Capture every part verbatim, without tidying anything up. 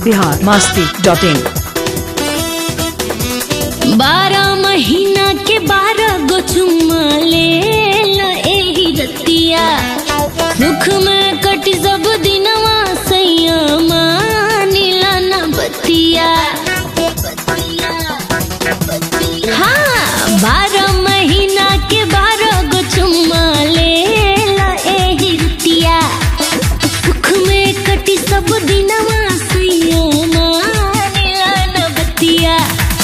Bihar Masti dot इन। बारह महीना के बारह गो चुम्मा ले एही रतिया, सुख में कटी सब दिनवा सैया नीला न बतिया। हाँ, बारह महीना के बारह गो चुम्मा ले एही रतिया, सुख में कटी सब दिनवा सैया नीला न बतिया।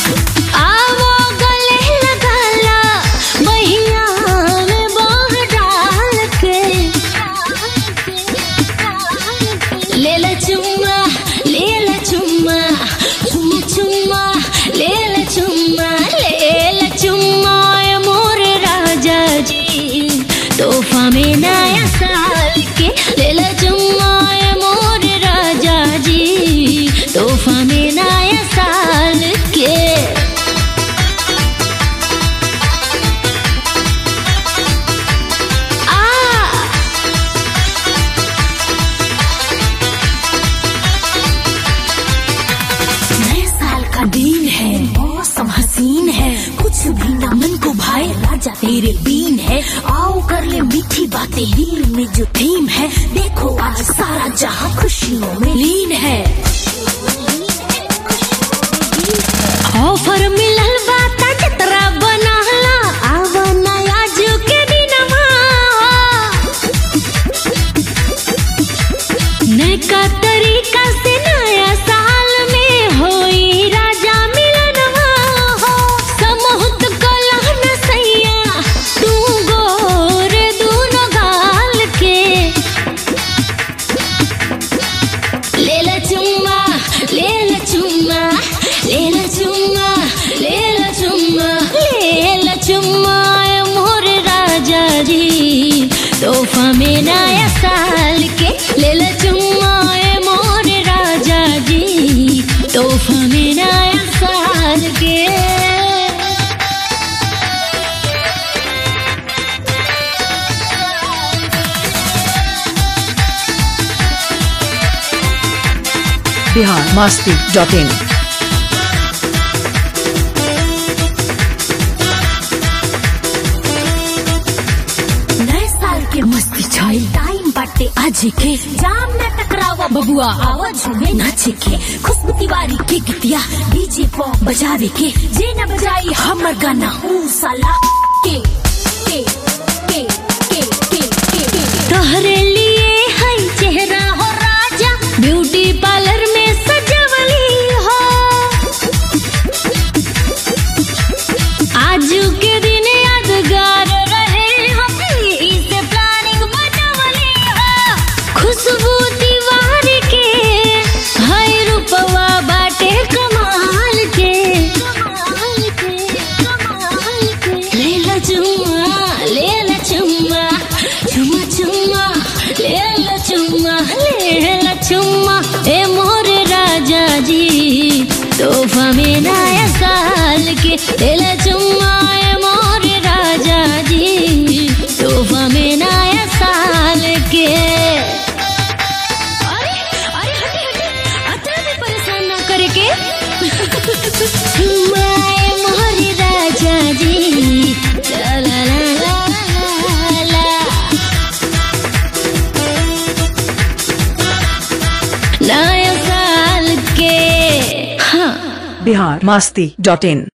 तोहफा में नया साल के ले ला चुम्मा मोर राजा जी, तोहफा में नया साल के। आ नए साल का दिन है, मौसम हसीन है, कुछ भी ना मन को भाए राजा तेरे बीन है। आओ कर ले मीठी बातें, दिल में जो थीम है, देखो आज सारा जहां खुशियों में लीन है। ऑफर मिलल बाता जतरा बनाला, आवा नया जो के दिनवा, नया तरीका से नया साल में होई राजा मिलनवा हो। समूहत कलह न सैया तू गोर दूनो गाल के, ले ला चुम्मा ले ला चुम्मा ले ला चुम्मा ले ला चुम्मा ले ला चुम्मा मोर राजा जी, तोहफा में नया साल के ले ला चुम्मा मोर राजा जी, तोहफा में नया साल के। Bihar Masti dot in. नए साल के मस्ती छाई टाइम बाटे आज के, जाम न टकरावा बबुआ आवा झूमे नाचे के। खुशबू तिवारी के गीतिया डीजे पो बजावे के, जे न बजाई हमर गाना ऊ साला के के के के के के। तोहरे लिए है चेहरा हो राजा, ब्यूटी पार्लर में सजवली हो, आज के दिन यादगार रहे हम इसे प्लानिंग बनवली हो। खुशबू तिवारी के है रूपवा बाटे कमाल के, कमाल के कमाल के। ले ला चुम्मा ले ला चुम्मा चुम्मा चुम्मा ले ला चुम्मा ले ला चुम्मा ए मोर राजा जी, तोहफा में नया साल के ले ला चुम्मा ए मोर राजा जी, तोहफा में नया साल के। अरे अरे हटे हटे, अतना भी परेशान ना करे के। चुम्मा ए मोर राजा जी, ला ला ला ला ला नया साल के। हाँ, बिहार मस्ती डॉट इन।